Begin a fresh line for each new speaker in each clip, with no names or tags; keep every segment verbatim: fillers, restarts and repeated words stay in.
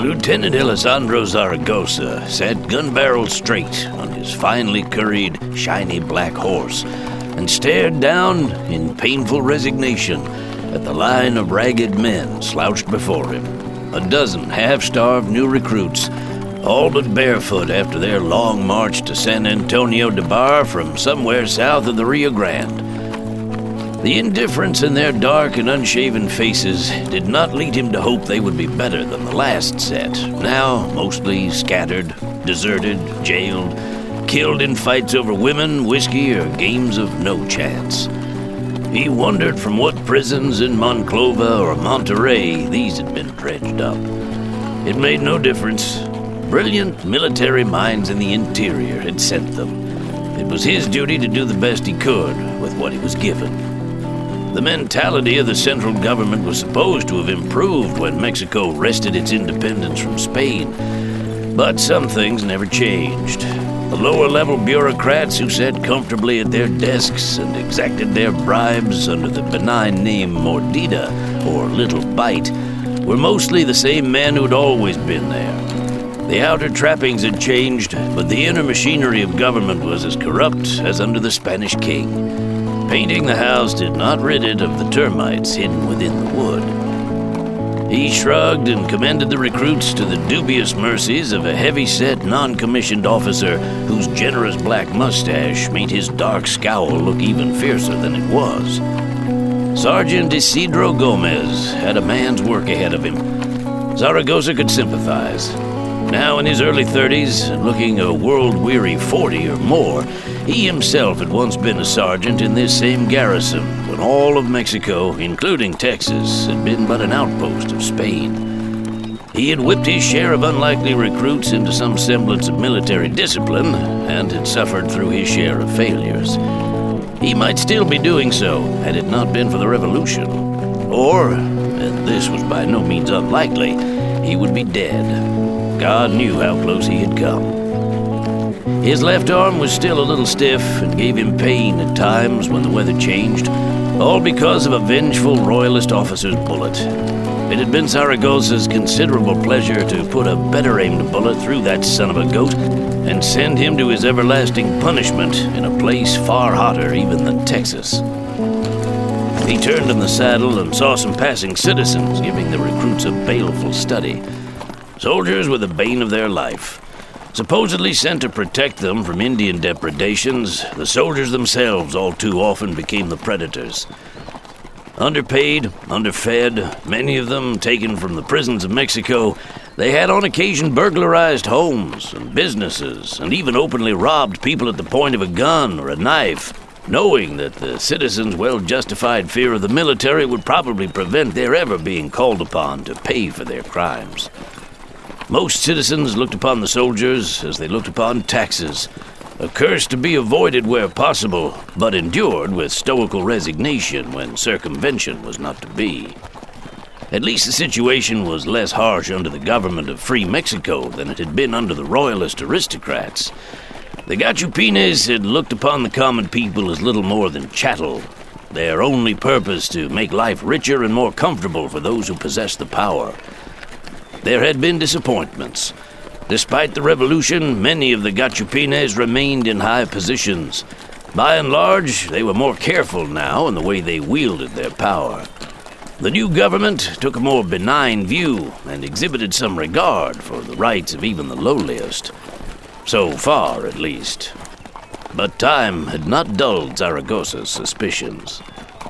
Lieutenant Alessandro Zaragoza sat gun barrel straight on his finely curried, shiny black horse and stared down in painful resignation at the line of ragged men slouched before him. A dozen half-starved new recruits, all but barefoot after their long march to San Antonio de Bar from somewhere south of the Rio Grande. The indifference in their dark and unshaven faces did not lead him to hope they would be better than the last set, now mostly scattered, deserted, jailed, killed in fights over women, whiskey, or games of no chance. He wondered from what prisons in Monclova or Monterrey these had been dredged up. It made no difference. Brilliant military minds in the interior had sent them. It was his duty to do the best he could with what he was given. The mentality of the central government was supposed to have improved when Mexico wrested its independence from Spain. But some things never changed. The lower-level bureaucrats who sat comfortably at their desks and exacted their bribes under the benign name Mordida, or Little Bite, were mostly the same men who'd always been there. The outer trappings had changed, but the inner machinery of government was as corrupt as under the Spanish king. Painting the house did not rid it of the termites hidden within the wood. He shrugged and commended the recruits to the dubious mercies of a heavy-set, non-commissioned officer whose generous black mustache made his dark scowl look even fiercer than it was. Sergeant Isidro Gomez had a man's work ahead of him. Zaragoza could sympathize. Now in his early thirties, looking a world-weary forty or more, he himself had once been a sergeant in this same garrison when all of Mexico, including Texas, had been but an outpost of Spain. He had whipped his share of unlikely recruits into some semblance of military discipline and had suffered through his share of failures. He might still be doing so had it not been for the revolution. Or, and this was by no means unlikely, he would be dead. God knew how close he had come. His left arm was still a little stiff and gave him pain at times when the weather changed, all because of a vengeful royalist officer's bullet. It had been Zaragoza's considerable pleasure to put a better-aimed bullet through that son of a goat and send him to his everlasting punishment in a place far hotter even than Texas. He turned in the saddle and saw some passing citizens giving the recruits a baleful study. Soldiers were the bane of their life. Supposedly sent to protect them from Indian depredations, the soldiers themselves all too often became the predators. Underpaid, underfed, many of them taken from the prisons of Mexico, they had on occasion burglarized homes and businesses and even openly robbed people at the point of a gun or a knife, knowing that the citizens' well-justified fear of the military would probably prevent their ever being called upon to pay for their crimes. Most citizens looked upon the soldiers as they looked upon taxes, a curse to be avoided where possible, but endured with stoical resignation when circumvention was not to be. At least the situation was less harsh under the government of Free Mexico than it had been under the royalist aristocrats. The Gachupines had looked upon the common people as little more than chattel, their only purpose to make life richer and more comfortable for those who possessed the power. There had been disappointments. Despite the revolution, many of the Gachupines remained in high positions. By and large, they were more careful now in the way they wielded their power. The new government took a more benign view and exhibited some regard for the rights of even the lowliest. So far, at least. But time had not dulled Zaragoza's suspicions.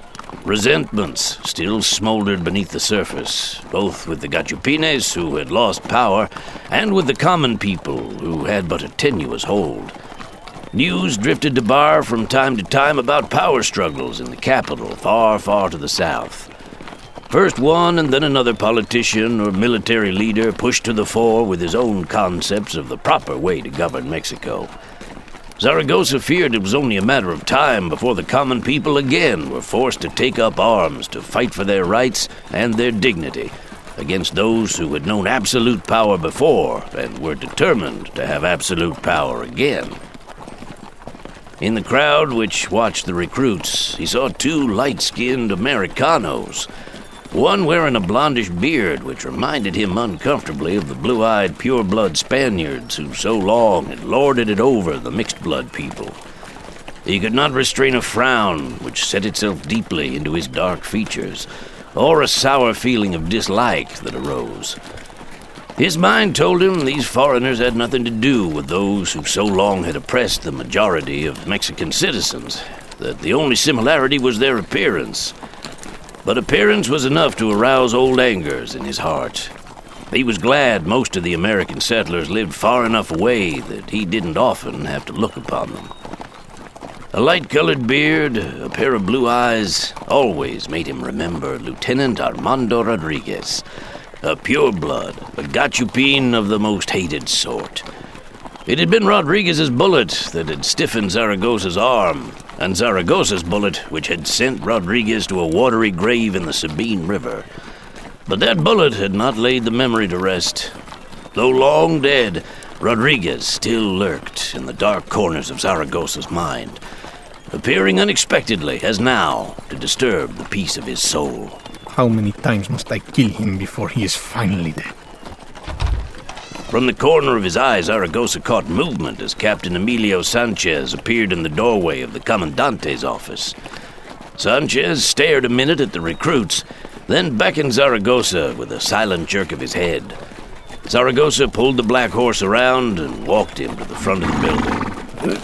Resentments still smoldered beneath the surface, both with the Gachupines, who had lost power, and with the common people, who had but a tenuous hold. News drifted to Bar from time to time about power struggles in the capital, far, far to the south. First one and then another politician or military leader pushed to the fore with his own concepts of the proper way to govern Mexico. Zaragoza feared it was only a matter of time before the common people again were forced to take up arms to fight for their rights and their dignity against those who had known absolute power before and were determined to have absolute power again. In the crowd which watched the recruits, he saw two light-skinned Americanos. one wearing a blondish beard which reminded him uncomfortably of the blue-eyed, pure-blood Spaniards who so long had lorded it over the mixed-blood people. He could not restrain a frown which set itself deeply into his dark features, or a sour feeling of dislike that arose. His mind told him these foreigners had nothing to do with those who so long had oppressed the majority of Mexican citizens, that the only similarity was their appearance. But appearance was enough to arouse old angers in his heart. He was glad most of the American settlers lived far enough away that he didn't often have to look upon them. A light-colored beard, a pair of blue eyes, always made him remember Lieutenant Armando Rodriguez, a pure-blood, a gachupin of the most hated sort. It had been Rodriguez's bullet that had stiffened Zaragoza's arm, and Zaragoza's bullet which had sent Rodriguez to a watery grave in the Sabine River. But that bullet had not laid the memory to rest. Though long dead, Rodriguez still lurked in the dark corners of Zaragoza's mind, appearing unexpectedly, as now, to disturb the peace of his soul.
How many times must I kill him before he is finally dead?
From the corner of his eye, Zaragoza caught movement as Captain Emilio Sanchez appeared in the doorway of the Comandante's office. Sanchez stared a minute at the recruits, then beckoned Zaragoza with a silent jerk of his head. Zaragoza pulled the black horse around and walked him to the front of the building.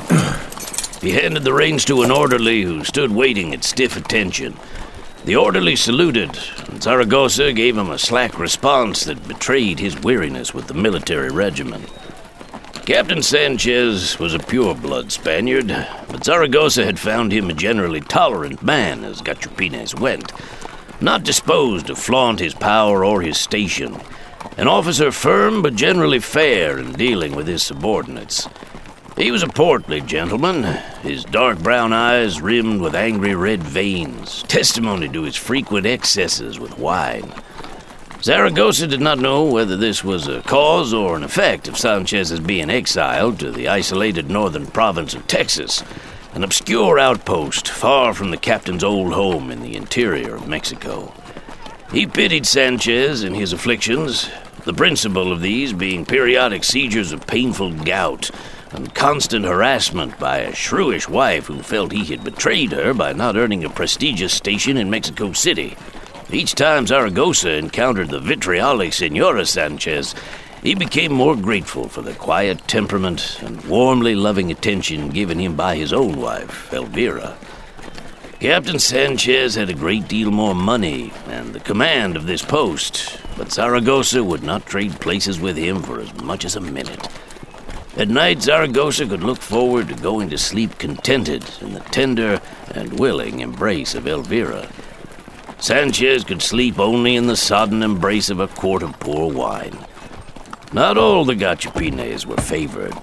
He handed the reins to an orderly who stood waiting at stiff attention. The orderly saluted, and Zaragoza gave him a slack response that betrayed his weariness with the military regiment. Captain Sanchez was a pure-blood Spaniard, but Zaragoza had found him a generally tolerant man, as Gachupines went, not disposed to flaunt his power or his station, an officer firm but generally fair in dealing with his subordinates. He was a portly gentleman, his dark brown eyes rimmed with angry red veins, testimony to his frequent excesses with wine. Zaragoza did not know whether this was a cause or an effect of Sanchez's being exiled to the isolated northern province of Texas, an obscure outpost far from the captain's old home in the interior of Mexico. He pitied Sanchez in his afflictions, the principal of these being periodic seizures of painful gout, and constant harassment by a shrewish wife who felt he had betrayed her by not earning a prestigious station in Mexico City. Each time Zaragoza encountered the vitriolic Senora Sanchez, he became more grateful for the quiet temperament and warmly loving attention given him by his own wife, Elvira. Captain Sanchez had a great deal more money and the command of this post, but Zaragoza would not trade places with him for as much as a minute. At night, Zaragoza could look forward to going to sleep contented in the tender and willing embrace of Elvira. Sanchez could sleep only in the sodden embrace of a quart of poor wine. Not all the Gachupines were favored.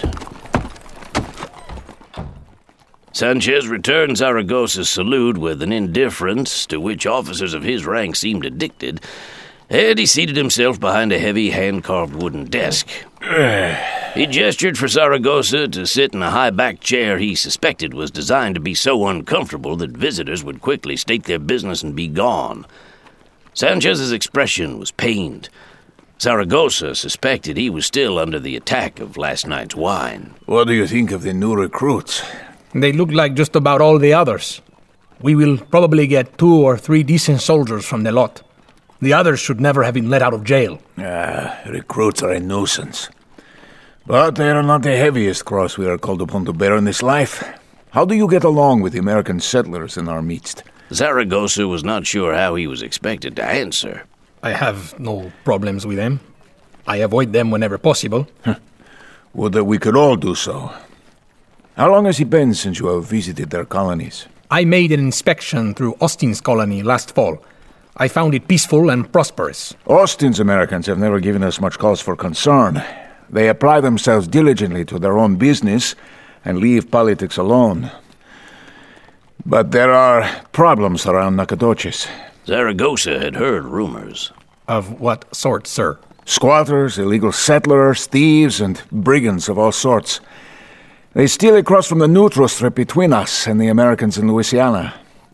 Sanchez returned Zaragoza's salute with an indifference to which officers of his rank seemed addicted, and he seated himself behind a heavy hand-carved wooden desk. He gestured for Zaragoza to sit in a high-backed chair he suspected was designed to be so uncomfortable that visitors would quickly state their business and be gone. Sanchez's expression was pained. Zaragoza suspected he was still under the attack of last night's wine.
What do you think of the new recruits?
They look like just about all the others. We will probably get two or three decent soldiers from the lot. The others should never have been let out of jail.
Ah, recruits are a nuisance. But they are not the heaviest cross we are called upon to bear in this life. How do you get along with the American settlers in our midst?
Zaragoza was not sure how he was expected to answer.
I have no problems with them. I avoid them whenever possible.
Would that we could all do so. How long has it been since you have visited their colonies?
I made an inspection through Austin's colony last fall. I found it peaceful and prosperous.
Austin's Americans have never given us much cause for concern. They apply themselves diligently to their own business and leave politics alone. But there are problems around Nacogdoches.
Zaragoza had heard rumors.
Of what sort, sir?
Squatters, illegal settlers, thieves, and brigands of all sorts. They steal across from the neutral strip between us and the Americans in Louisiana.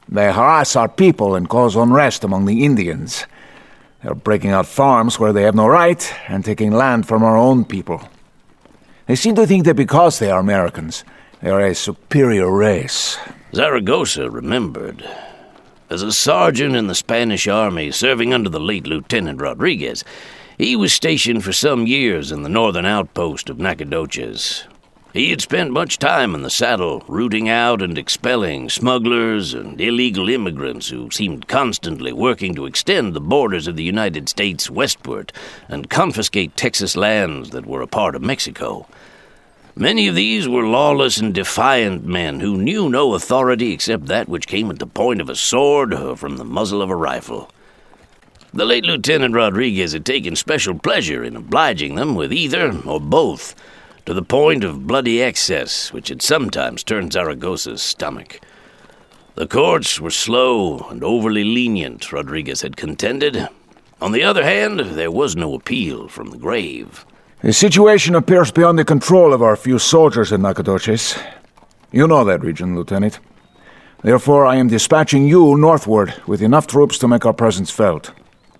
They harass our people and cause unrest among the Indians. They're breaking out farms where they have no right and taking land from our own people. They seem to think that because they are Americans, they are a superior race.
Zaragoza remembered. As a sergeant in the Spanish army serving under the late Lieutenant Rodriguez, he was stationed for some years in the northern outpost of Nacogdoches. He had spent much time in the saddle, rooting out and expelling smugglers and illegal immigrants who seemed constantly working to extend the borders of the United States westward and confiscate Texas lands that were a part of Mexico. Many of these were lawless and defiant men who knew no authority except that which came at the point of a sword or from the muzzle of a rifle. The late Lieutenant Rodriguez had taken special pleasure in obliging them with either or both, to the point of bloody excess which had sometimes turned Zaragoza's stomach. The courts were slow and overly lenient, Rodriguez had contended. On the other hand, there was no appeal from the grave.
The situation appears beyond the control of our few soldiers in Nacogdoches. You know that region, Lieutenant. Therefore, I am dispatching you northward with enough troops to make our presence felt.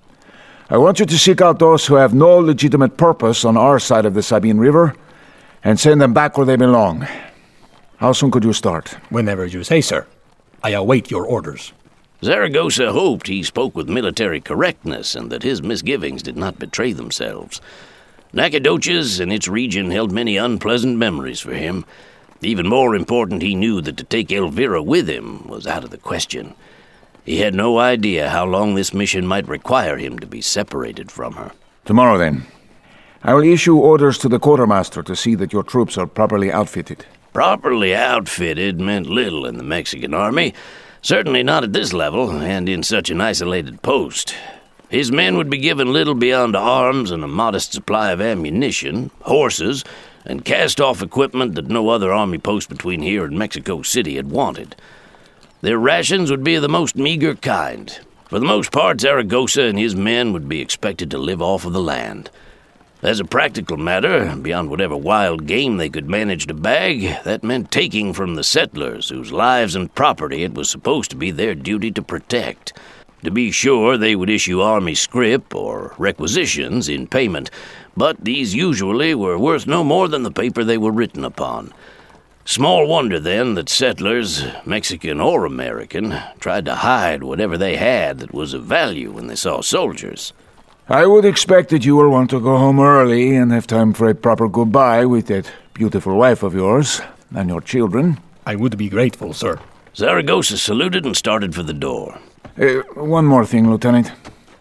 I want you to seek out those who have no legitimate purpose on our side of the Sabine River and send them back where they belong. How soon could you start?
Whenever you say, sir. I await your orders.
Zaragoza hoped he spoke with military correctness and that his misgivings did not betray themselves. Nacogdoches and its region held many unpleasant memories for him. Even more important, he knew that to take Elvira with him was out of the question. He had no idea how long this mission might require him to be separated from her.
Tomorrow, then. I will issue orders to the quartermaster to see that your troops are properly outfitted.
Properly outfitted meant little in the Mexican army, certainly not at this level and in such an isolated post. His men would be given little beyond arms and a modest supply of ammunition, horses, and cast-off equipment that no other army post between here and Mexico City had wanted. Their rations would be of the most meager kind. For the most part, Zaragoza and his men would be expected to live off of the land. As a practical matter, beyond whatever wild game they could manage to bag, that meant taking from the settlers whose lives and property it was supposed to be their duty to protect. To be sure, they would issue army scrip or requisitions in payment, but these usually were worth no more than the paper they were written upon. Small wonder, then, that settlers, Mexican or American, tried to hide whatever they had that was of value when they saw soldiers.
I would expect that you will want to go home early and have time for a proper goodbye with that beautiful wife of yours and your children.
I would be grateful, sir.
Zaragoza saluted and started for the door.
Uh, one more thing, Lieutenant.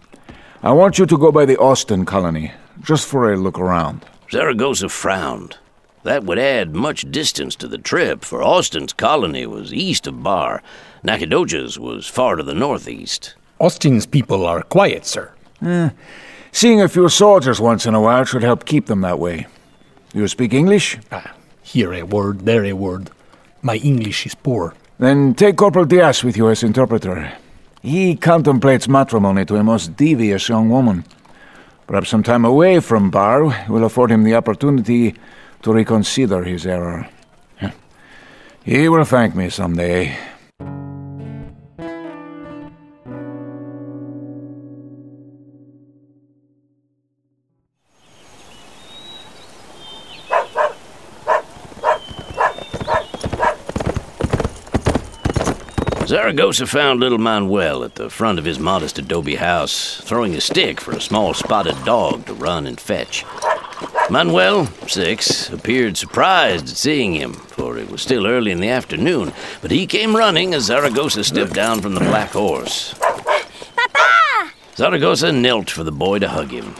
I want you to go by the Austin colony, just for a look around.
Zaragoza frowned. That would add much distance to the trip, for Austin's colony was east of Bar. Nacogdoches was far to the northeast.
Austin's people are quiet, sir.
Eh, seeing a few soldiers once in a while should help keep them that way. You speak English?
Ah, here a word, there a word. My English is poor.
Then take Corporal Diaz with you as interpreter. He contemplates matrimony to a most devious young woman. Perhaps some time away from Bar will afford him the opportunity to reconsider his error. He will thank me someday.
Zaragoza found little Manuel at the front of his modest adobe house, throwing a stick for a small spotted dog to run and fetch. Manuel, six, appeared surprised at seeing him, for it was still early in the afternoon, but he came running as Zaragoza stepped down from the black horse.
Papa!
Zaragoza knelt for the boy to hug him.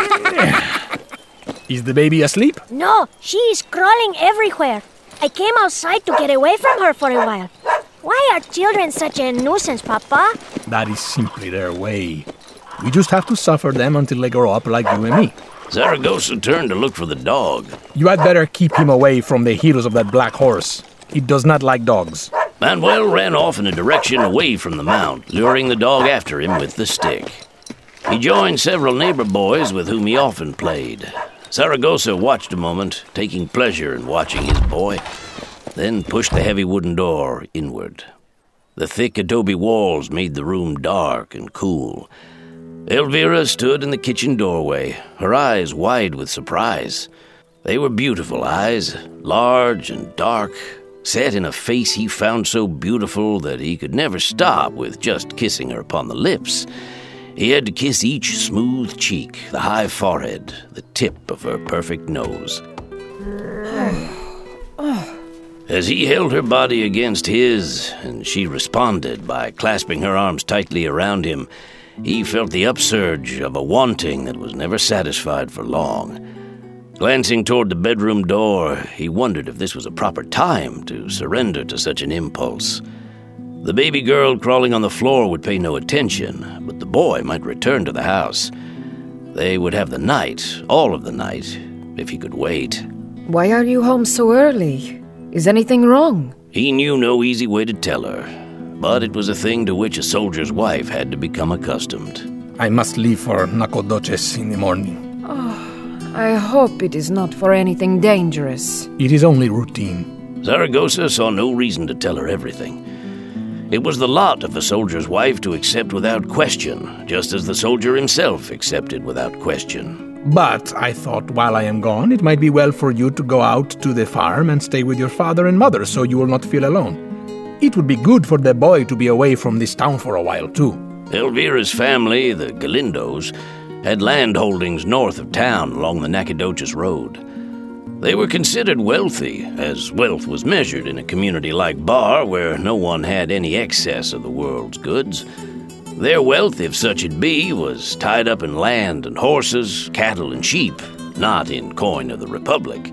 Is the baby asleep?
No, she is crawling everywhere. I came outside to get away from her for a while. Why are children such a nuisance, Papa?
That is simply their way. We just have to suffer them until they grow up like you and me.
Zaragoza turned to look for the dog.
You had better keep him away from the heels of that black horse. He does not like dogs.
Manuel ran off in a direction away from the mount, luring the dog after him with the stick. He joined several neighbor boys with whom he often played. Zaragoza watched a moment, taking pleasure in watching his boy, then pushed the heavy wooden door inward. The thick adobe walls made the room dark and cool. Elvira stood in the kitchen doorway, her eyes wide with surprise. They were beautiful eyes, large and dark, set in a face he found so beautiful that he could never stop with just kissing her upon the lips. He had to kiss each smooth cheek, the high forehead, the tip of her perfect nose. As he held her body against his, and she responded by clasping her arms tightly around him, he felt the upsurge of a wanting that was never satisfied for long. Glancing toward the bedroom door, he wondered if this was a proper time to surrender to such an impulse. The baby girl crawling on the floor would pay no attention, but the boy might return to the house. They would have the night, all of the night, if he could wait.
Why are you home so early? Is anything wrong?
He knew no easy way to tell her, but it was a thing to which a soldier's wife had to become accustomed.
I must leave for Nacogdoches in the morning.
I hope it is not for anything dangerous.
It is only routine.
Zaragoza saw no reason to tell her everything. It was the lot of a soldier's wife to accept without question, just as the soldier himself accepted without question.
But I thought while I am gone, it might be well for you to go out to the farm and stay with your father and mother so you will not feel alone. It would be good for the boy to be away from this town for a while, too.
Elvira's family, the Galindos, had land holdings north of town along the Nacogdoches Road. They were considered wealthy, as wealth was measured in a community like Bar, where no one had any excess of the world's goods. Their wealth, if such it be, was tied up in land and horses, cattle and sheep, not in coin of the Republic.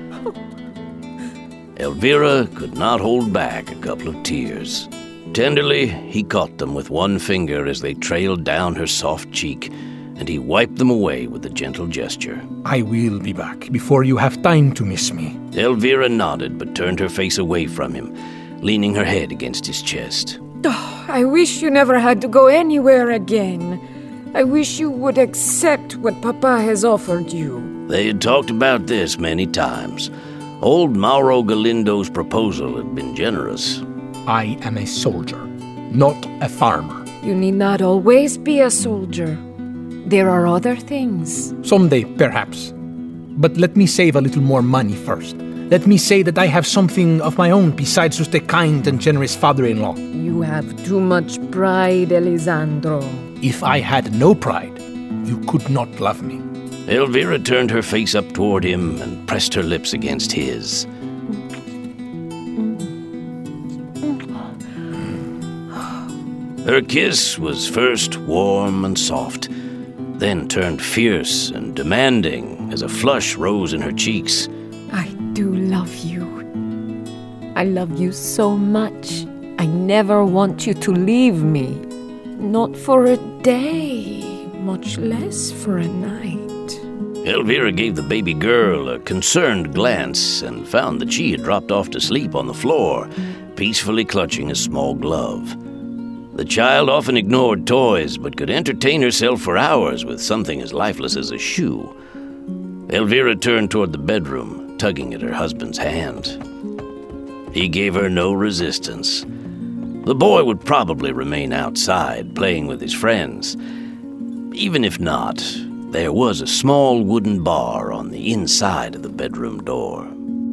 Elvira could not hold back a couple of tears. Tenderly, he caught them with one finger as they trailed down her soft cheek, and he wiped them away with a gentle gesture.
I will be back before you have time to miss me.
Elvira nodded but turned her face away from him, leaning her head against his chest.
Oh, I wish you never had to go anywhere again. I wish you would accept what Papa has offered you.
They had talked about this many times. Old Mauro Galindo's proposal had been generous.
I am a soldier, not a farmer.
You need not always be a soldier. There are other things.
Someday, perhaps. But let me save a little more money first. Let me say that I have something of my own besides just a kind and generous father-in-law.
You have too much pride, Elisandro.
If I had no pride, you could not love me.
Elvira turned her face up toward him and pressed her lips against his. Her kiss was first warm and soft, then turned fierce and demanding as a flush rose in her cheeks.
I do love you. I love you so much. I never want you to leave me. Not for a day, much less for a night.
Elvira gave the baby girl a concerned glance and found that she had dropped off to sleep on the floor, peacefully clutching a small glove. The child often ignored toys, but could entertain herself for hours with something as lifeless as a shoe. Elvira turned toward the bedroom, tugging at her husband's hand. He gave her no resistance. The boy would probably remain outside, playing with his friends. Even if not, there was a small wooden bar on the inside of the bedroom door.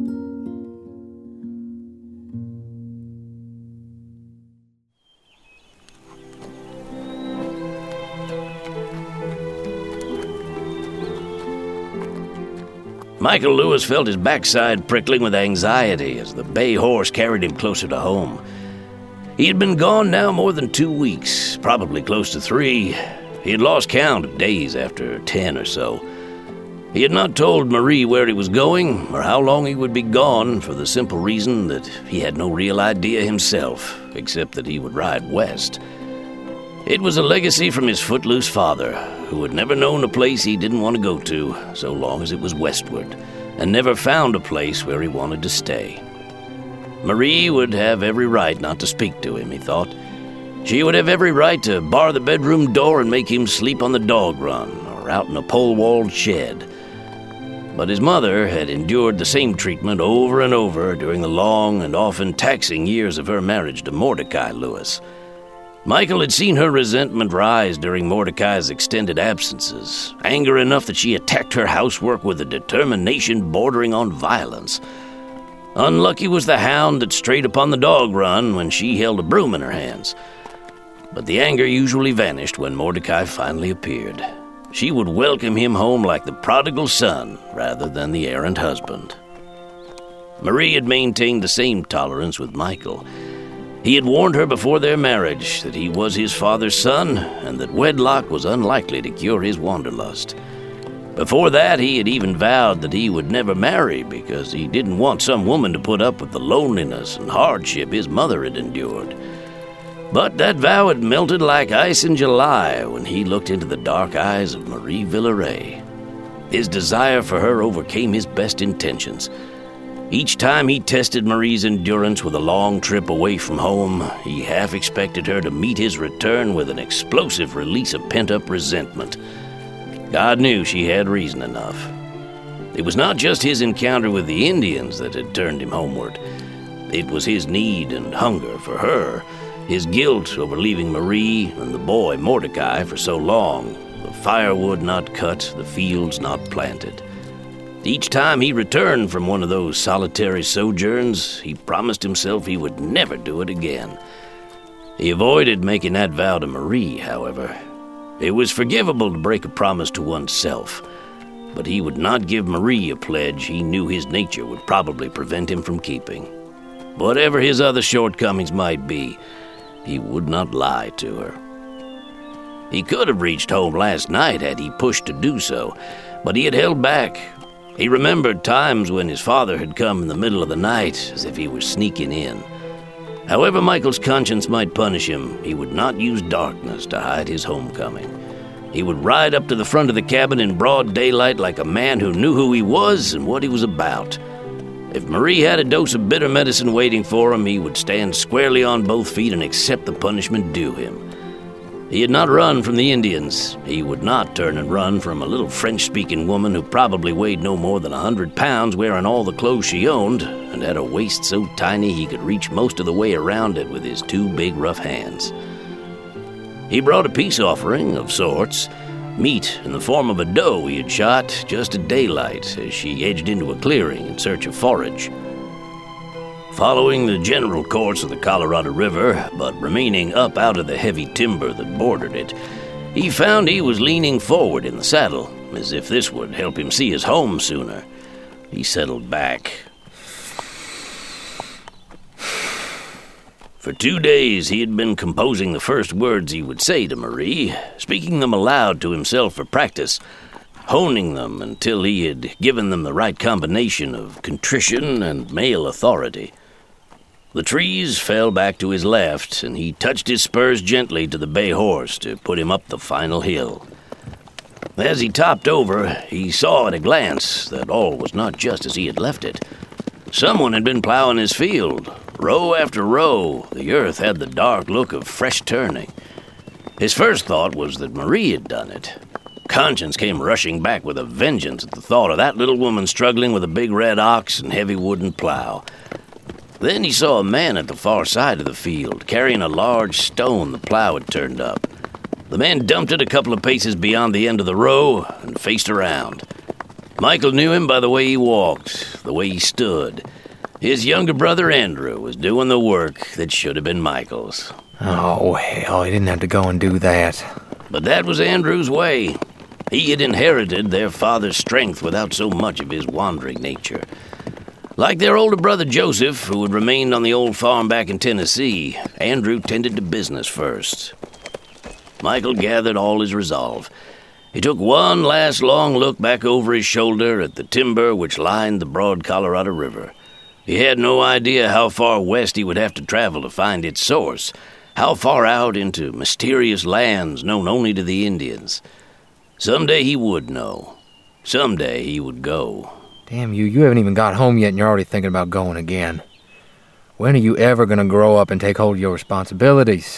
Michael Lewis felt his backside prickling with anxiety as the bay horse carried him closer to home. He had been gone now more than two weeks, probably close to three. He had lost count of days after ten or so. He had not told Marie where he was going or how long he would be gone for the simple reason that he had no real idea himself, except that he would ride west. It was a legacy from his footloose father, who had never known a place he didn't want to go to, so long as it was westward, and never found a place where he wanted to stay. Marie would have every right not to speak to him, he thought. She would have every right to bar the bedroom door and make him sleep on the dog run or out in a pole-walled shed. But his mother had endured the same treatment over and over during the long and often taxing years of her marriage to Mordecai Lewis. Michael had seen her resentment rise during Mordecai's extended absences, anger enough that she attacked her housework with a determination bordering on violence. Unlucky was the hound that strayed upon the dog run when she held a broom in her hands. But the anger usually vanished when Mordecai finally appeared. She would welcome him home like the prodigal son rather than the errant husband. Marie had maintained the same tolerance with Michael. He had warned her before their marriage that he was his father's son and that wedlock was unlikely to cure his wanderlust. Before that, he had even vowed that he would never marry because he didn't want some woman to put up with the loneliness and hardship his mother had endured. But that vow had melted like ice in July when he looked into the dark eyes of Marie Villeray. His desire for her overcame his best intentions. Each time he tested Marie's endurance with a long trip away from home, he half expected her to meet his return with an explosive release of pent-up resentment. God knew she had reason enough. It was not just his encounter with the Indians that had turned him homeward. It was his need and hunger for her, his guilt over leaving Marie and the boy Mordecai for so long, the firewood not cut, the fields not planted. Each time he returned from one of those solitary sojourns, he promised himself he would never do it again. He avoided making that vow to Marie, however. It was forgivable to break a promise to oneself, but he would not give Marie a pledge he knew his nature would probably prevent him from keeping. Whatever his other shortcomings might be, he would not lie to her. He could have reached home last night had he pushed to do so, but he had held back. He remembered times when his father had come in the middle of the night as if he were sneaking in. However Michael's conscience might punish him, he would not use darkness to hide his homecoming. He would ride up to the front of the cabin in broad daylight like a man who knew who he was and what he was about. If Marie had a dose of bitter medicine waiting for him, he would stand squarely on both feet and accept the punishment due him. He had not run from the Indians. He would not turn and run from a little French-speaking woman who probably weighed no more than a hundred pounds, wearing all the clothes she owned, and had a waist so tiny he could reach most of the way around it with his two big rough hands. He brought a peace offering of sorts, meat in the form of a doe he had shot just at daylight as she edged into a clearing in search of forage. Following the general course of the Colorado River, but remaining up out of the heavy timber that bordered it, he found he was leaning forward in the saddle, as if this would help him see his home sooner. He settled back. For two days he had been composing the first words he would say to Marie, speaking them aloud to himself for practice, honing them until he had given them the right combination of contrition and male authority. The trees fell back to his left, and he touched his spurs gently to the bay horse to put him up the final hill. As he topped over, he saw at a glance that all was not just as he had left it. Someone had been plowing his field. Row after row, the earth had the dark look of fresh turning. His first thought was that Marie had done it. Conscience came rushing back with a vengeance at the thought of that little woman struggling with a big red ox and heavy wooden plow. Then he saw a man at the far side of the field, carrying a large stone the plow had turned up. The man dumped it a couple of paces beyond the end of the row and faced around. Michael knew him by the way he walked, the way he stood. His younger brother Andrew was doing the work that should have been Michael's.
Oh, hell, he didn't have to go and do that.
But that was Andrew's way. He had inherited their father's strength without so much of his wandering nature. Like their older brother Joseph, who had remained on the old farm back in Tennessee, Andrew tended to business first. Michael gathered all his resolve. He took one last long look back over his shoulder at the timber which lined the broad Colorado River. He had no idea how far west he would have to travel to find its source, how far out into mysterious lands known only to the Indians. Someday he would know. Someday he would go.
Damn you, you haven't even got home yet and you're already thinking about going again. When are you ever going to grow up and take hold of your responsibilities?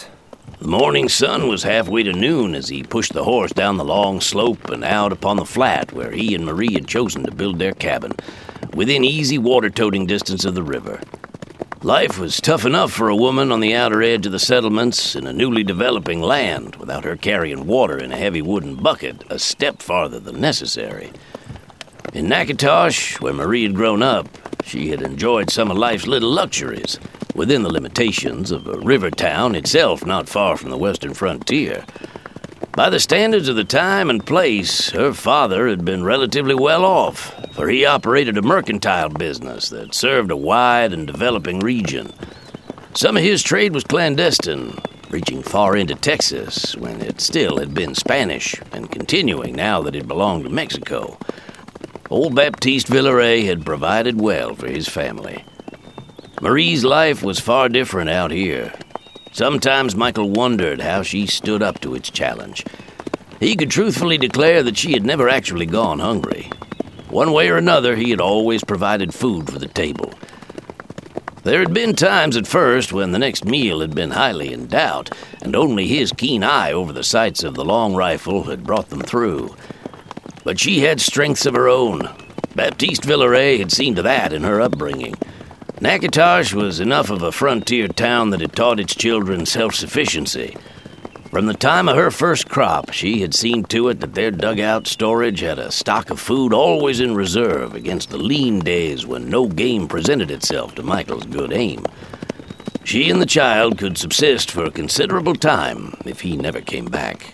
The morning sun was halfway to noon as he pushed the horse down the long slope and out upon the flat where he and Marie had chosen to build their cabin, within easy water-toting distance of the river. Life was tough enough for a woman on the outer edge of the settlements in a newly developing land without her carrying water in a heavy wooden bucket a step farther than necessary. In Natchitoches, where Marie had grown up, she had enjoyed some of life's little luxuries, within the limitations of a river town itself not far from the western frontier. By the standards of the time and place, her father had been relatively well off, for he operated a mercantile business that served a wide and developing region. Some of his trade was clandestine, reaching far into Texas when it still had been Spanish, and continuing now that it belonged to Mexico. Old Baptiste Villeray had provided well for his family. Marie's life was far different out here. Sometimes Michael wondered how she stood up to its challenge. He could truthfully declare that she had never actually gone hungry. One way or another, he had always provided food for the table. There had been times at first when the next meal had been highly in doubt, and only his keen eye over the sights of the long rifle had brought them through. But she had strengths of her own. Baptiste Villeray had seen to that in her upbringing. Natchitoches was enough of a frontier town that it taught its children self-sufficiency. From the time of her first crop, she had seen to it that their dugout storage had a stock of food always in reserve against the lean days when no game presented itself to Michael's good aim. She and the child could subsist for a considerable time if he never came back.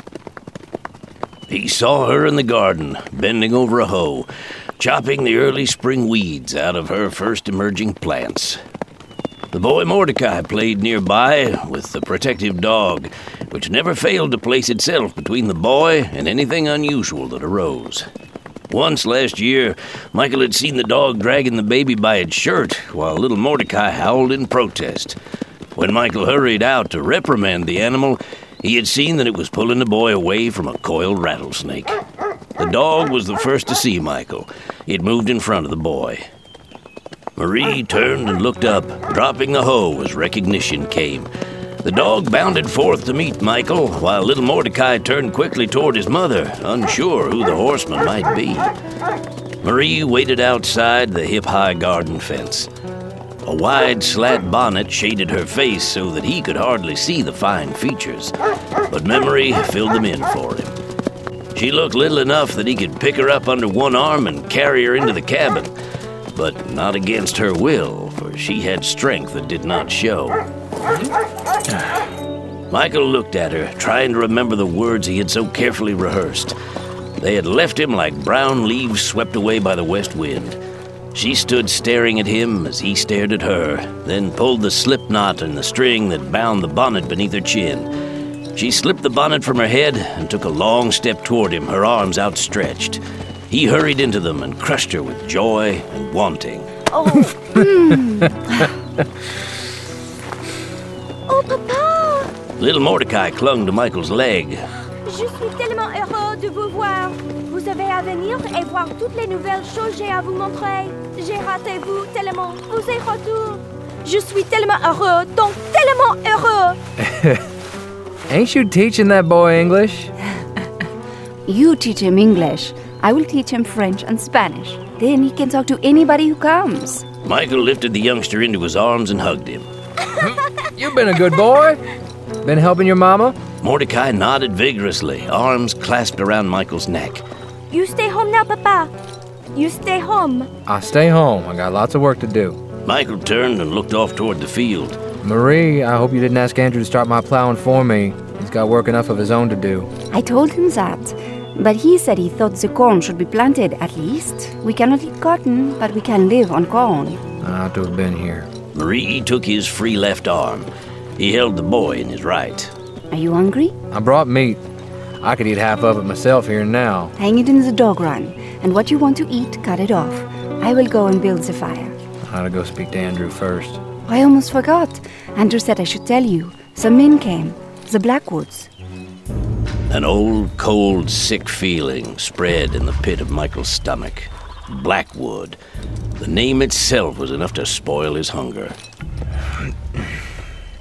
He saw her in the garden, bending over a hoe, chopping the early spring weeds out of her first emerging plants. The boy Mordecai played nearby with the protective dog, which never failed to place itself between the boy and anything unusual that arose. Once last year, Michael had seen the dog dragging the baby by its shirt while little Mordecai howled in protest. When Michael hurried out to reprimand the animal, he had seen that it was pulling the boy away from a coiled rattlesnake. The dog was the first to see Michael. It moved in front of the boy. Marie turned and looked up, dropping the hoe as recognition came. The dog bounded forth to meet Michael, while little Mordecai turned quickly toward his mother, unsure who the horseman might be. Marie waited outside the hip-high garden fence. A wide slat bonnet shaded her face so that he could hardly see the fine features, but memory filled them in for him. She looked little enough that he could pick her up under one arm and carry her into the cabin, but not against her will, for she had strength that did not show. Michael looked at her, trying to remember the words he had so carefully rehearsed. They had left him like brown leaves swept away by the west wind. She stood staring at him as he stared at her, then pulled the slip knot in the string that bound the bonnet beneath her chin. She slipped the bonnet from her head and took a long step toward him, her arms outstretched. He hurried into them and crushed her with joy and wanting.
Oh, mm. Oh, Papa!
Little Mordecai clung to Michael's leg.
Je suis tellement heureux de vous voir. Vous avez à venir et voir toutes les nouvelles choses que j'ai à vous montrer. J'ai raté vous tellement. Vous êtes retour. Je suis tellement heureux, donc tellement heureux.
Ain't you teaching that boy English?
You teach him English. I will teach him French and Spanish. Then he can talk to anybody who comes.
Michael lifted the youngster into his arms and hugged him.
You've been a good boy. Been helping your mama?
Mordecai nodded vigorously, arms clasped around Michael's neck.
You stay home now, Papa. You stay home.
I stay home. I got lots of work to do.
Michael turned and looked off toward the field.
Marie, I hope you didn't ask Andrew to start my plowing for me. He's got work enough of his own to do.
I told him that, but he said he thought the corn should be planted at least. We cannot eat cotton, but we can live on corn.
I ought to have been here.
Marie took his free left arm. He held the boy in his right.
Are you hungry?
I brought meat. I could eat half of it myself here and now.
Hang it in the dog run, and what you want to eat, cut it off. I will go and build the fire.
I ought to go speak to Andrew first.
I almost forgot. Andrew said I should tell you. Some men came. The Blackwoods.
An old, cold, sick feeling spread in the pit of Michael's stomach. Blackwood. The name itself was enough to spoil his hunger.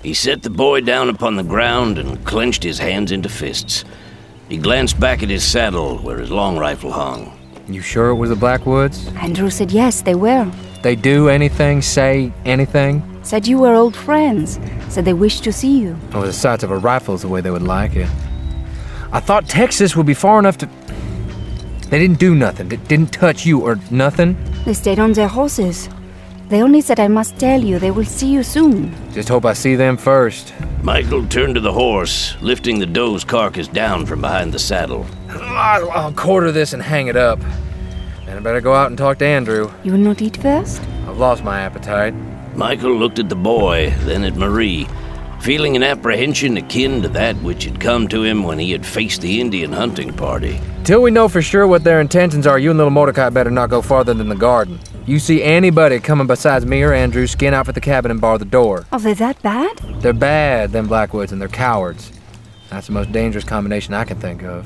He set the boy down upon the ground and clenched his hands into fists. He glanced back at his saddle where his long rifle hung.
You sure it was the Blackwoods?
Andrew said yes, they were.
They do anything, say anything?
Said you were old friends. Said they wished to see you.
Oh, the sight of a rifle is the way they would like it. I thought Texas would be far enough to... They didn't do nothing. They didn't touch you or nothing.
They stayed on their horses. They only said I must tell you they will see you soon.
Just hope I see them first.
Michael turned to the horse, lifting the doe's carcass down from behind the saddle.
I'll, I'll quarter this and hang it up. And I better go out and talk to Andrew.
You will not eat first?
I've lost my appetite.
Michael looked at the boy, then at Marie, feeling an apprehension akin to that which had come to him when he had faced the Indian hunting party.
Till we know for sure what their intentions are, you and little Mordecai better not go farther than the garden. You see anybody coming besides me or Andrew, skin out for the cabin and bar the door.
Are they that bad?
They're bad, them Blackwoods, and they're cowards. That's the most dangerous combination I can think of.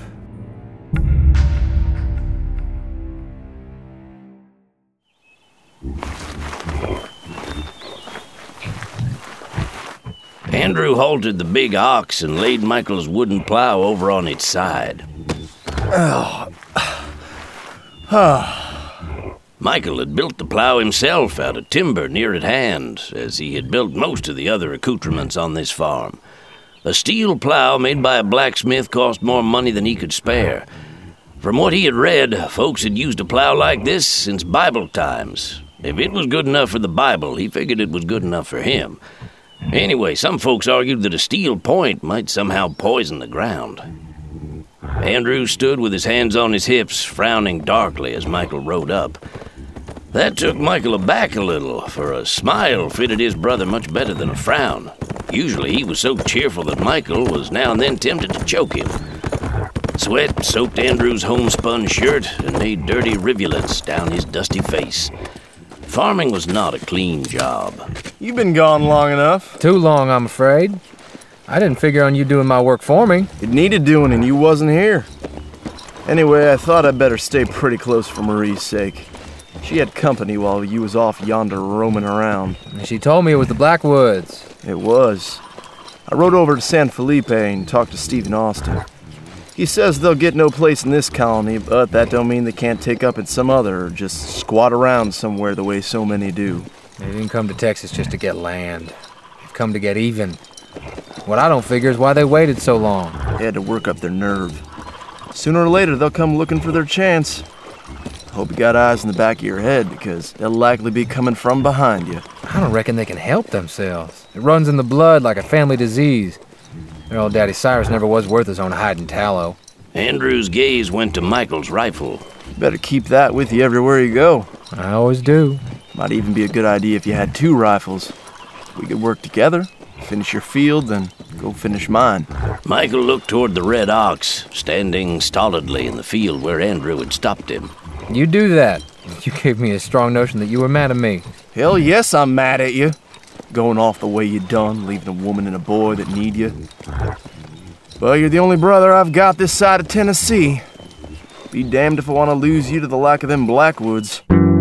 Andrew halted the big ox and laid Michael's wooden plow over on its side.
Oh. Oh.
Michael had built the plow himself out of timber near at hand, as he had built most of the other accoutrements on this farm. A steel plow made by a blacksmith cost more money than he could spare. From what he had read, folks had used a plow like this since Bible times. If it was good enough for the Bible, he figured it was good enough for him. Anyway, some folks argued that a steel point might somehow poison the ground. Andrew stood with his hands on his hips, frowning darkly as Michael rode up. That took Michael aback a little, for a smile fitted his brother much better than a frown. Usually he was so cheerful that Michael was now and then tempted to choke him. Sweat soaked Andrew's homespun shirt and made dirty rivulets down his dusty face. Farming was not a clean job.
You've been gone long enough.
Too long, I'm afraid. I didn't figure on you doing my work for me.
It needed doing and you wasn't here. Anyway, I thought I'd better stay pretty close for Marie's sake. She had company while you was off yonder roaming around.
She told me it was the Blackwoods.
It was. I rode over to San Felipe and talked to Stephen Austin. He says they'll get no place in this colony, but that don't mean they can't take up in some other or just squat around somewhere the way so many do.
They didn't come to Texas just to get land. They've come to get even. What I don't figure is why they waited so long.
They had to work up their nerve. Sooner or later, they'll come looking for their chance. Hope you got eyes in the back of your head, because they'll likely be coming from behind you.
I don't reckon they can help themselves. It runs in the blood like a family disease. Their old daddy Cyrus never was worth his own hide and tallow.
Andrew's gaze went to Michael's rifle.
You better keep that with you everywhere you go.
I always do.
Might even be a good idea if you had two rifles. We could work together, finish your field, then go finish mine.
Michael looked toward the red ox, standing stolidly in the field where Andrew had stopped him.
You do that. You gave me a strong notion that you were mad at me.
Hell yes, I'm mad at you. Going off the way you done, leaving a woman and a boy that need you. Well, you're the only brother I've got this side of Tennessee. Be damned if I want to lose you to the like of them Blackwoods.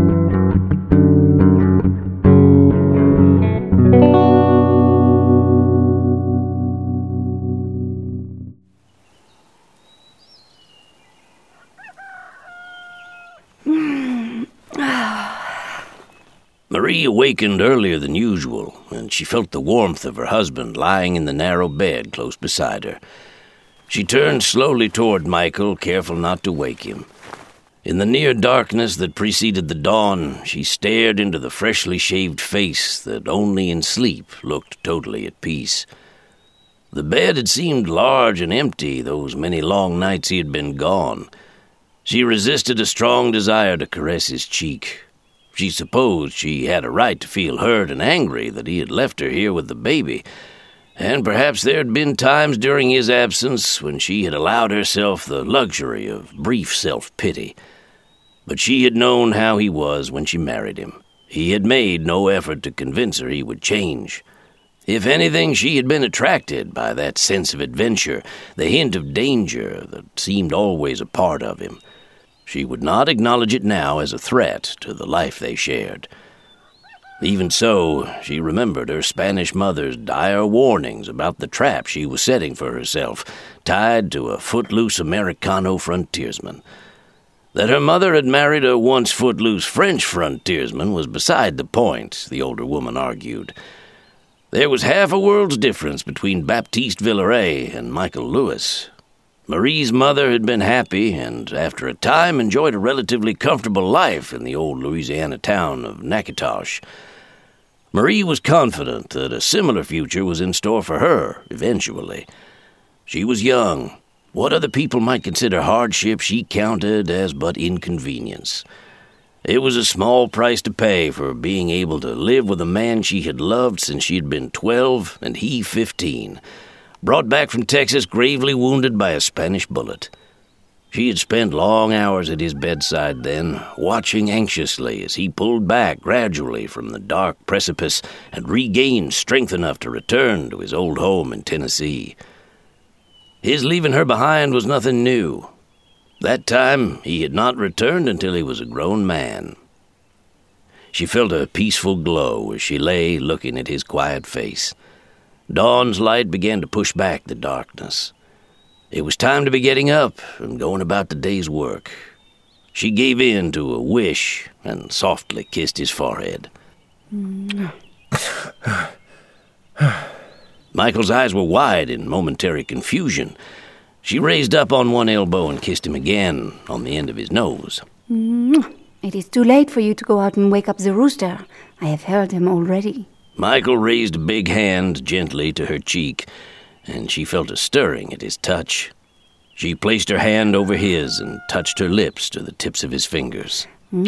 Marie awakened earlier than usual, and she felt the warmth of her husband lying in the narrow bed close beside her. She turned slowly toward Michael, careful not to wake him. In the near darkness that preceded the dawn, she stared into the freshly shaved face that only in sleep looked totally at peace. The bed had seemed large and empty those many long nights he had been gone. She resisted a strong desire to caress his cheek. She supposed she had a right to feel hurt and angry that he had left her here with the baby, and perhaps there had been times during his absence when she had allowed herself the luxury of brief self-pity. But she had known how he was when she married him. He had made no effort to convince her he would change. If anything, she had been attracted by that sense of adventure, the hint of danger that seemed always a part of him. She would not acknowledge it now as a threat to the life they shared. Even so, she remembered her Spanish mother's dire warnings about the trap she was setting for herself, tied to a footloose Americano frontiersman. That her mother had married a once footloose French frontiersman was beside the point, the older woman argued. There was half a world's difference between Baptiste Villeray and Michael Lewis. Marie's mother had been happy and, after a time, enjoyed a relatively comfortable life in the old Louisiana town of Natchitoches. Marie was confident that a similar future was in store for her, eventually. She was young. What other people might consider hardship she counted as but inconvenience. It was a small price to pay for being able to live with a man she had loved since she had been twelve and he fifteen, brought back from Texas gravely wounded by a Spanish bullet. She had spent long hours at his bedside then, watching anxiously as he pulled back gradually from the dark precipice and regained strength enough to return to his old home in Tennessee. His leaving her behind was nothing new. That time, he had not returned until he was a grown man. She felt a peaceful glow as she lay looking at his quiet face. Dawn's light began to push back the darkness. It was time to be getting up and going about the day's work. She gave in to a wish and softly kissed his forehead. Michael's eyes were wide in momentary confusion. She raised up on one elbow and kissed him again on the end of his nose.
It is too late for you to go out and wake up the rooster. I have heard him already.
Michael raised a big hand gently to her cheek, and she felt a stirring at his touch. She placed her hand over his and touched her lips to the tips of his fingers.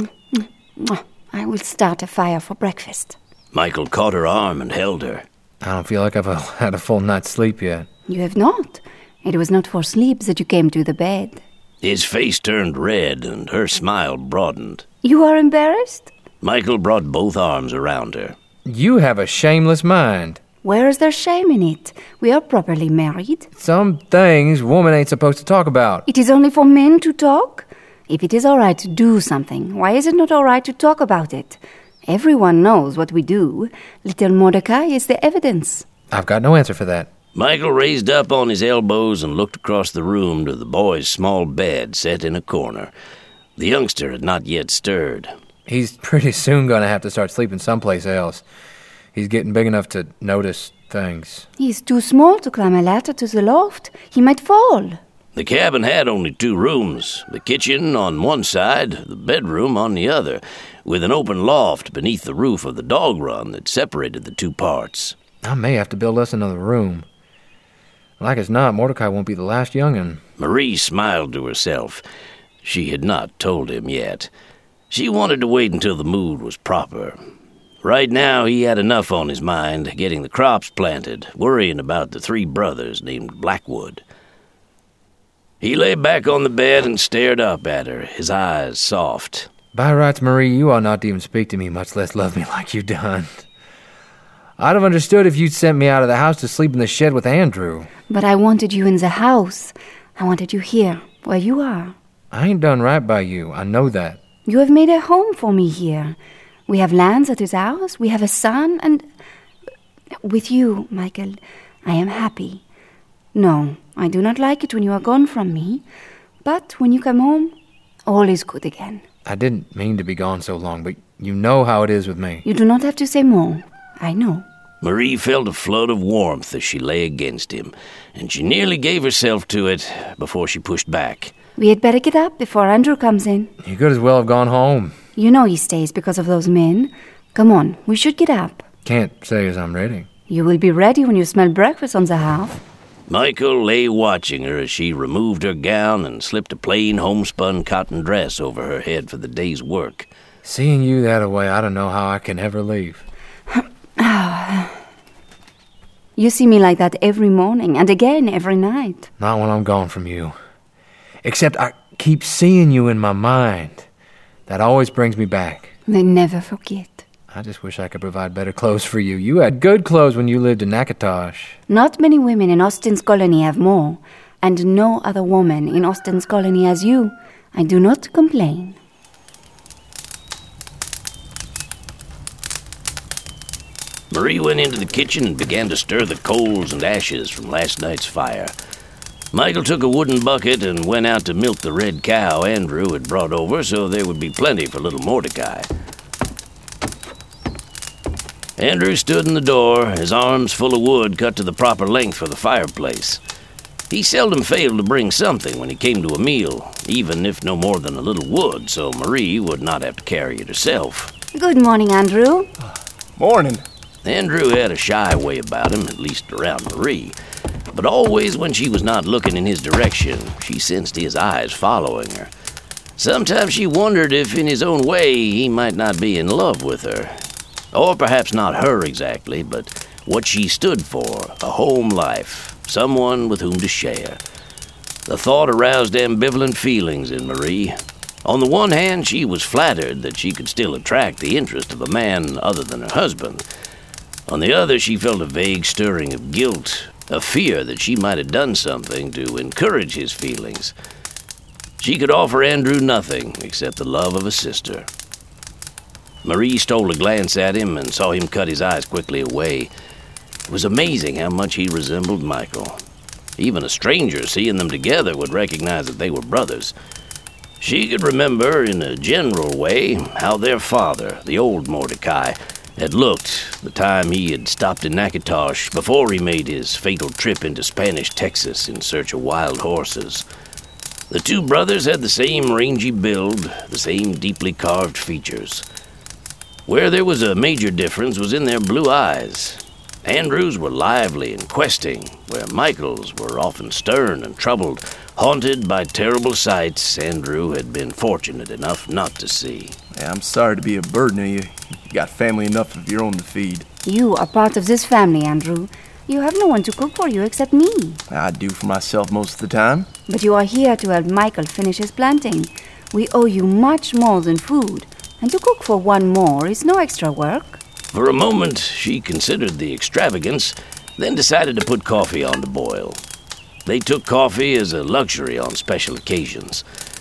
I will start a fire for breakfast.
Michael caught her arm and held her.
I don't feel like I've uh, had a full night's sleep yet.
You have not. It was not for sleep that you came to the bed.
His face turned red and her smile broadened.
You are embarrassed?
Michael brought both arms around her.
You have a shameless mind.
Where is there shame in it? We are properly married.
Some things women ain't supposed to talk about.
It is only for men to talk? If it is all right to do something, why is it not all right to talk about it? Everyone knows what we do. Little Mordecai is the evidence.
I've got no answer for that.
Michael raised up on his elbows and looked across the room to the boy's small bed set in a corner. The youngster had not yet stirred.
He's pretty soon going to have to start sleeping someplace else. He's getting big enough to notice things.
He's too small to climb a ladder to the loft. He might fall.
The cabin had only two rooms, the kitchen on one side, the bedroom on the other, with an open loft beneath the roof of the dog run that separated the two parts.
I may have to build us another room. Like as not, Mordecai won't be the last young'un.
Marie smiled to herself. She had not told him yet. She wanted to wait until the mood was proper. Right now, he had enough on his mind, getting the crops planted, worrying about the three brothers named Blackwood. He lay back on the bed and stared up at her, his eyes soft.
By rights, Marie, you ought not to even speak to me, much less love me like you done. I'd have understood if you'd sent me out of the house to sleep in the shed with Andrew.
But I wanted you in the house. I wanted you here, where you are.
I ain't done right by you. I know that.
You have made a home for me here. We have lands that is ours. We have a son, and with you, Michael, I am happy. No, I do not like it when you are gone from me. But when you come home, all is good again.
I didn't mean to be gone so long, but you know how it is with me.
You do not have to say more. I know.
Marie felt a flood of warmth as she lay against him, and she nearly gave herself to it before she pushed back.
We had better get up before Andrew comes in.
You could as well have gone home.
You know he stays because of those men. Come on, we should get up.
Can't say as I'm ready.
You will be ready when you smell breakfast on the hearth.
Michael lay watching her as she removed her gown and slipped a plain homespun cotton dress over her head for the day's work.
Seeing you that way, I don't know how I can ever leave.
You see me like that every morning, and again every night.
Not when I'm gone from you. Except I keep seeing you in my mind. That always brings me back.
They never forget.
I just wish I could provide better clothes for you. You had good clothes when you lived in Natchitoches.
Not many women in Austin's colony have more, and no other woman in Austin's colony has you. I do not complain.
Marie went into the kitchen and began to stir the coals and ashes from last night's fire. Michael took a wooden bucket and went out to milk the red cow Andrew had brought over so there would be plenty for little Mordecai. Andrew stood in the door, his arms full of wood cut to the proper length for the fireplace. He seldom failed to bring something when he came to a meal, even if no more than a little wood, so Marie would not have to carry it herself.
Good morning, Andrew.
Morning.
Andrew had a shy way about him, at least around Marie. But always when she was not looking in his direction, she sensed his eyes following her. Sometimes she wondered if in his own way he might not be in love with her. Or perhaps not her exactly, but what she stood for, a home life, someone with whom to share. The thought aroused ambivalent feelings in Marie. On the one hand, she was flattered that she could still attract the interest of a man other than her husband. On the other, she felt a vague stirring of guilt, a fear that she might have done something to encourage his feelings. She could offer Andrew nothing except the love of a sister. Marie stole a glance at him and saw him cut his eyes quickly away. It was amazing how much he resembled Michael. Even a stranger seeing them together would recognize that they were brothers. She could remember, in a general way, how their father, the old Mordecai, had looked the time he had stopped in Natchitoches before he made his fatal trip into Spanish Texas in search of wild horses. The two brothers had the same rangy build, the same deeply carved features. Where there was a major difference was in their blue eyes. Andrew's were lively and questing, where Michael's were often stern and troubled, haunted by terrible sights Andrew had been fortunate enough not to see.
Yeah, I'm sorry to be a burden to you. You got family enough of your own to feed.
You are part of this family, Andrew. You have no one to cook for you except me.
I do for myself most of the time.
But you are here to help Michael finish his planting. We owe you much more than food. And to cook for one more is no extra work.
For a moment, she considered the extravagance, then decided to put coffee on to boil. They took coffee as a luxury on special occasions.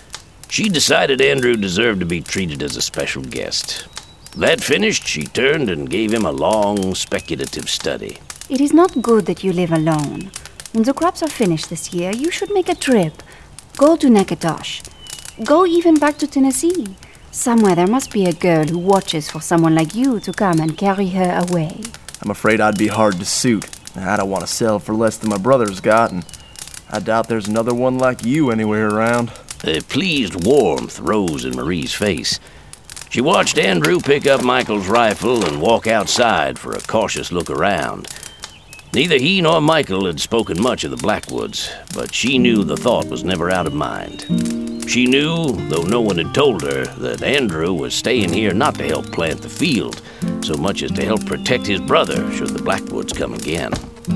She decided Andrew deserved to be treated as a special guest. That finished, she turned and gave him a long, speculative study.
It is not good that you live alone. When the crops are finished this year, you should make a trip. Go to Natchitoches. Go even back to Tennessee. Somewhere there must be a girl who watches for someone like you to come and carry her away.
I'm afraid I'd be hard to suit. I don't want to sell for less than my brother's got, and I doubt there's another one like you anywhere around.
A pleased warmth rose in Marie's face. She watched Andrew pick up Michael's rifle and walk outside for a cautious look around. Neither he nor Michael had spoken much of the Blackwoods, but she knew the thought was never out of mind. She knew, though no one had told her, that Andrew was staying here not to help plant the field, so much as to help protect his brother should the Blackwoods come again.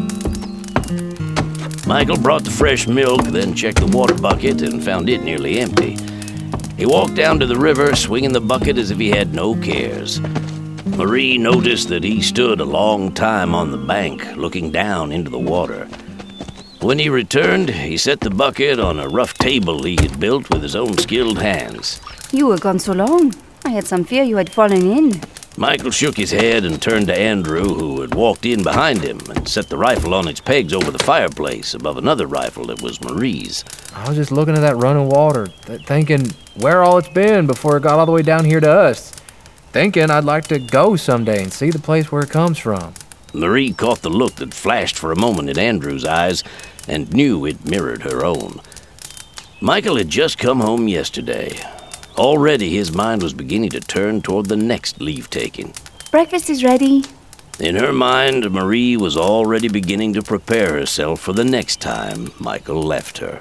Michael brought the fresh milk, then checked the water bucket and found it nearly empty. He walked down to the river, swinging the bucket as if he had no cares. Marie noticed that he stood a long time on the bank, looking down into the water. When he returned, he set the bucket on a rough table he had built with his own skilled hands.
You were gone so long. I had some fear you had fallen in.
Michael shook his head and turned to Andrew, who had walked in behind him and set the rifle on its pegs over the fireplace above another rifle that was Marie's.
I was just looking at that running water, th- thinking where all it's been before it got all the way down here to us. Thinking I'd like to go someday and see the place where it comes from.
Marie caught the look that flashed for a moment in Andrew's eyes and knew it mirrored her own. Michael had just come home yesterday. Already his mind was beginning to turn toward the next leave-taking.
Breakfast is ready.
In her mind, Marie was already beginning to prepare herself for the next time Michael left her.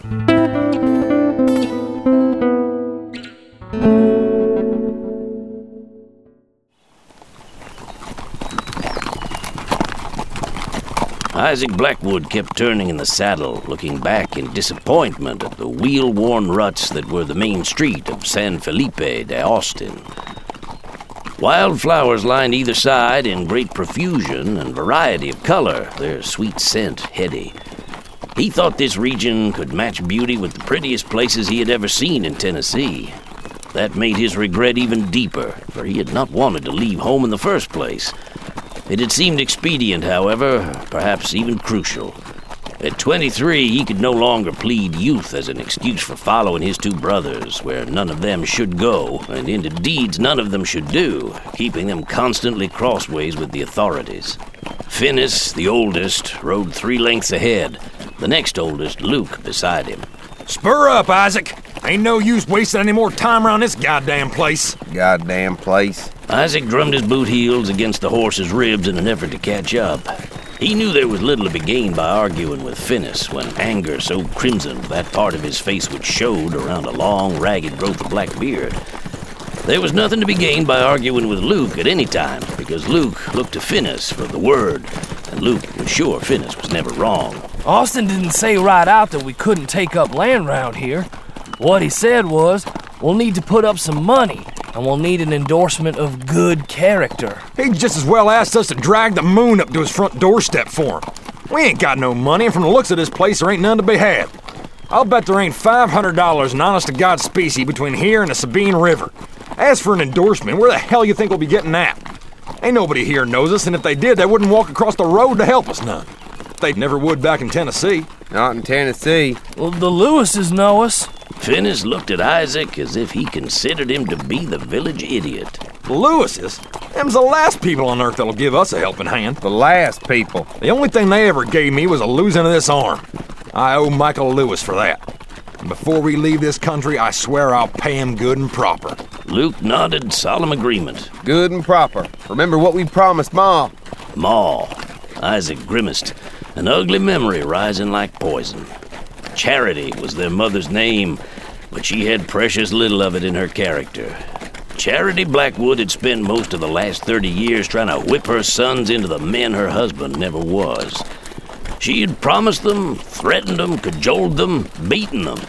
Isaac Blackwood kept turning in the saddle, looking back in disappointment at the wheel-worn ruts that were the main street of San Felipe de Austin. Wildflowers lined either side in great profusion and variety of color, their sweet scent heady. He thought this region could match beauty with the prettiest places he had ever seen in Tennessee. That made his regret even deeper, for he had not wanted to leave home in the first place. It had seemed expedient, however, perhaps even crucial. At twenty-three, he could no longer plead youth as an excuse for following his two brothers, where none of them should go, and into deeds none of them should do, keeping them constantly crossways with the authorities. Finis, the oldest, rode three lengths ahead, the next oldest, Luke, beside him.
Spur up, Isaac. Ain't no use wasting any more time around this goddamn place.
Goddamn place.
Isaac drummed his boot heels against the horse's ribs in an effort to catch up. He knew there was little to be gained by arguing with Finis when anger so crimsoned that part of his face which showed around a long, ragged growth of black beard. There was nothing to be gained by arguing with Luke at any time, because Luke looked to Finis for the word, and Luke was sure Finis was never wrong.
Austin didn't say right out that we couldn't take up land round here. What he said was, we'll need to put up some money, and we'll need an endorsement of good character.
He just as well asked us to drag the moon up to his front doorstep for him. We ain't got no money, and from the looks of this place, there ain't none to be had. I'll bet there ain't five hundred dollars in honest-to-God specie between here and the Sabine River. As for an endorsement, where the hell you think we'll be getting that? Ain't nobody here knows us, and if they did, they wouldn't walk across the road to help us none. They never would back in Tennessee.
Not in Tennessee.
Well, the Lewises know us.
Finis looked at Isaac as if he considered him to be the village idiot.
The Lewises? Them's the last people on earth that'll give us a helping hand.
The last people.
The only thing they ever gave me was a losing of this arm. I owe Michael Lewis for that. And before we leave this country, I swear I'll pay him good and proper.
Luke nodded solemn agreement.
Good and proper. Remember what we promised Ma.
Ma. Isaac grimaced, an ugly memory rising like poison. Charity was their mother's name, but she had precious little of it in her character. Charity Blackwood had spent most of the last thirty years trying to whip her sons into the men her husband never was. She had promised them, threatened them, cajoled them, beaten them.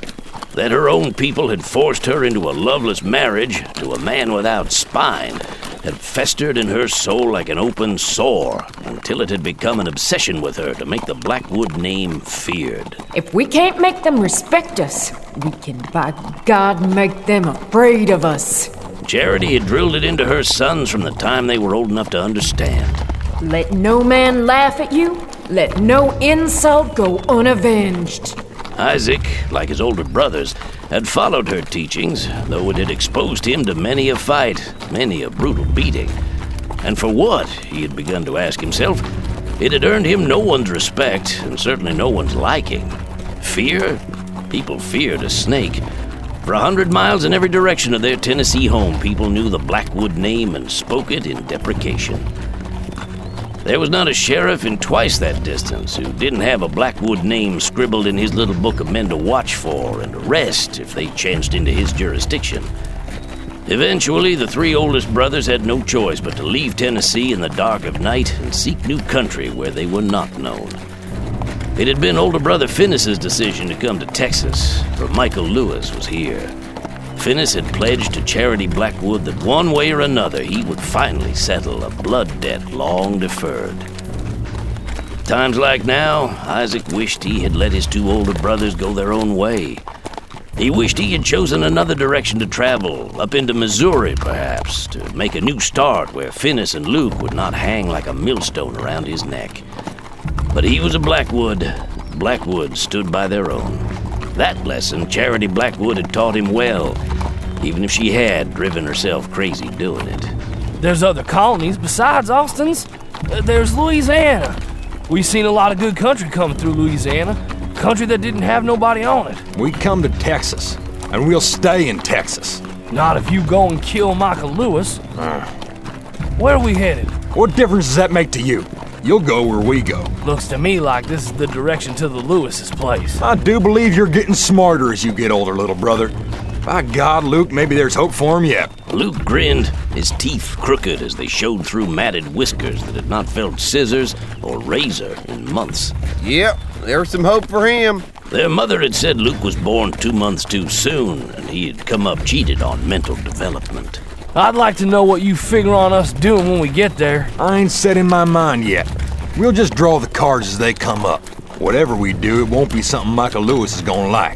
That her own people had forced her into a loveless marriage to a man without spine had festered in her soul like an open sore until it had become an obsession with her to make the Blackwood name feared.
If we can't make them respect us, we can, by God, make them afraid of us.
Charity had drilled it into her sons from the time they were old enough to understand.
Let no man laugh at you. Let no insult go unavenged.
Isaac, like his older brothers, had followed her teachings, though it had exposed him to many a fight, many a brutal beating. And for what, he had begun to ask himself, it had earned him no one's respect, and certainly no one's liking. Fear? People feared a snake. For a hundred miles in every direction of their Tennessee home, people knew the Blackwood name and spoke it in deprecation. There was not a sheriff in twice that distance who didn't have a Blackwood name scribbled in his little book of men to watch for and arrest if they chanced into his jurisdiction. Eventually, the three oldest brothers had no choice but to leave Tennessee in the dark of night and seek new country where they were not known. It had been older brother Finis's decision to come to Texas, for Michael Lewis was here. Finis had pledged to Charity Blackwood that one way or another he would finally settle a blood debt long deferred. Times like now, Isaac wished he had let his two older brothers go their own way. He wished he had chosen another direction to travel, up into Missouri perhaps, to make a new start where Finis and Luke would not hang like a millstone around his neck. But he was a Blackwood. Blackwood stood by their own. That lesson Charity Blackwood had taught him well, even if she had driven herself crazy doing it.
There's other colonies besides Austin's. Uh, there's Louisiana. We've seen a lot of good country coming through Louisiana, country that didn't have nobody on it.
We come to Texas, and we'll stay in Texas.
Not if you go and kill Michael Lewis.
Uh,
Where are we headed?
What difference does that make to you? You'll go where we go.
Looks to me like this is the direction to the Lewis's place.
I do believe you're getting smarter as you get older, little brother. By God, Luke, maybe there's hope for him yet.
Luke grinned, his teeth crooked as they showed through matted whiskers that had not felt scissors or razor in months.
Yep, there's some hope for him.
Their mother had said Luke was born two months too soon, and he had come up cheated on mental development.
I'd like to know what you figure on us doing when we get there.
I ain't set in my mind yet. We'll just draw the cards as they come up. Whatever we do, it won't be something Michael Lewis is gonna like.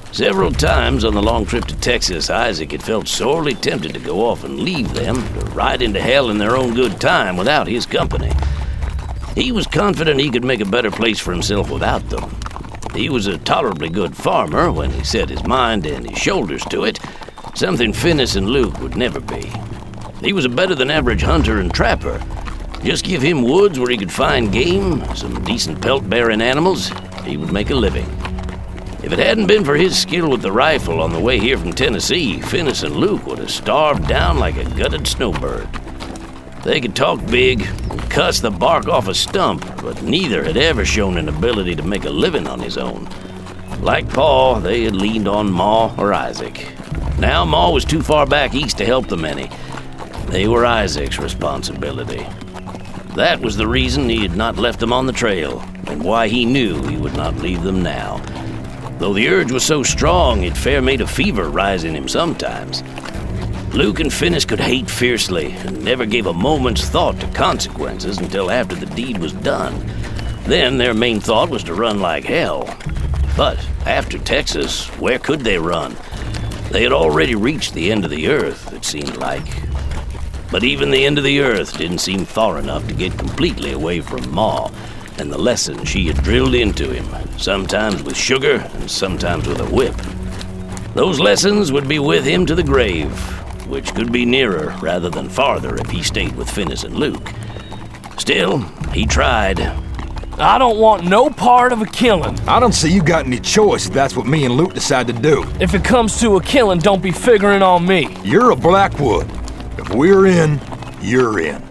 Several times on the long trip to Texas, Isaac had felt sorely tempted to go off and leave them to ride into hell in their own good time without his company. He was confident he could make a better place for himself without them. He was a tolerably good farmer when he set his mind and his shoulders to it, something Finis and Luke would never be. He was a better-than-average hunter and trapper. Just give him woods where he could find game, some decent pelt-bearing animals, he would make a living. If it hadn't been for his skill with the rifle on the way here from Tennessee, Finis and Luke would have starved down like a gutted snowbird. They could talk big and cuss the bark off a stump, but neither had ever shown an ability to make a living on his own. Like Paul, they had leaned on Ma or Isaac. Now Ma was too far back east to help them any. They were Isaac's responsibility. That was the reason he had not left them on the trail, and why he knew he would not leave them now. Though the urge was so strong, it fair made a fever rise in him sometimes. Luke and Finis could hate fiercely, and never gave a moment's thought to consequences until after the deed was done. Then their main thought was to run like hell. But after Texas, where could they run? They had already reached the end of the earth, it seemed like. But even the end of the earth didn't seem far enough to get completely away from Ma and the lesson she had drilled into him, sometimes with sugar and sometimes with a whip. Those lessons would be with him to the grave, which could be nearer rather than farther if he stayed with Finis and Luke. Still, he tried.
I don't want no part of a killing.
I don't see you got any choice if that's what me and Luke decide to do.
If it comes to a killing, don't be figuring on me.
You're a Blackwood. If we're in, you're in.